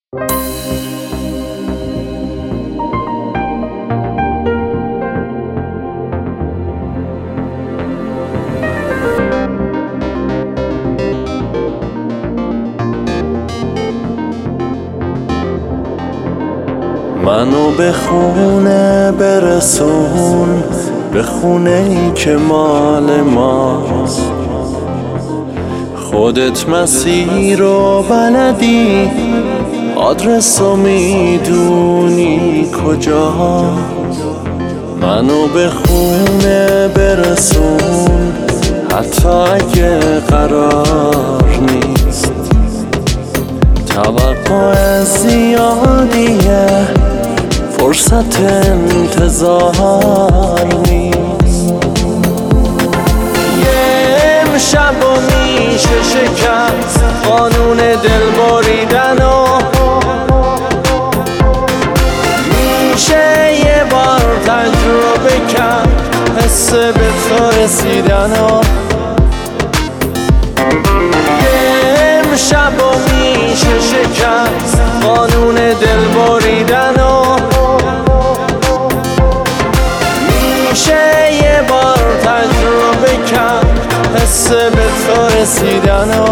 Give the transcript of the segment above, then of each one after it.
منو به خونه برسون، به خونه‌ای که مال ماست. خودت مسیر رو بلدی، آدرس رو میدونی کجاست. منو به خونه برسون، حتی اگه قرار نیست. توقع زیادیه، فرصت انتظار نیست. یه امشب و میشه شکست قانون دل بریدن و میشه یه بار تجربه کرد حس به تو رسیدن و یه امشب و میشه شکست قانون دل بریدن و میشه یه بار تجربه کرد حس به تو رسیدن و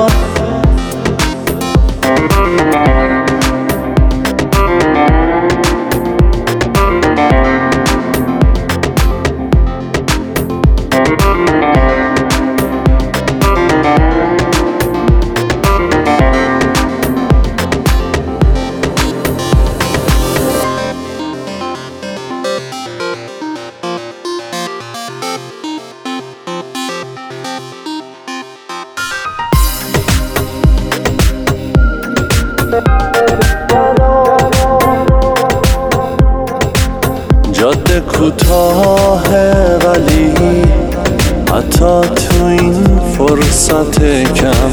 جاده کوتاهه ولی حتی تو این فرصت کم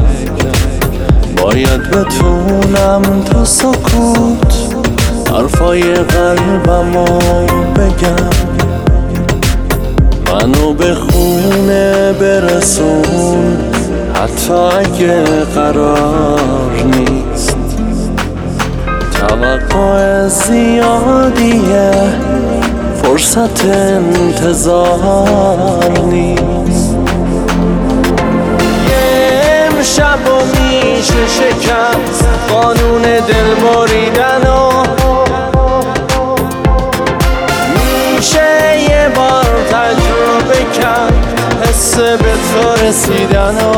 باید بتونم تو سکوت حرفای قلبمو بگم. منو به خونه برسون حتی اگه قرار نیست. توقع زیادیه، فرصت انتظار نیست. یه امشب و میشه شکست قانون دل بریدن و میشه یه بار تجربه کرد حس به تو رسیدن و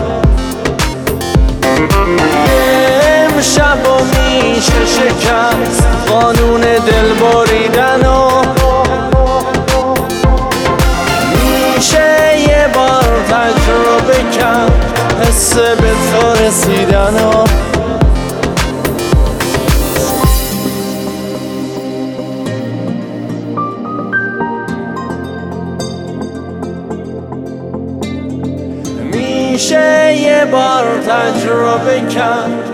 امشب و میشه شکست قانون دل بریدن و میشه یه بار تجربه کرد حس به تو رسیدن و میشه یه بار تجربه کرد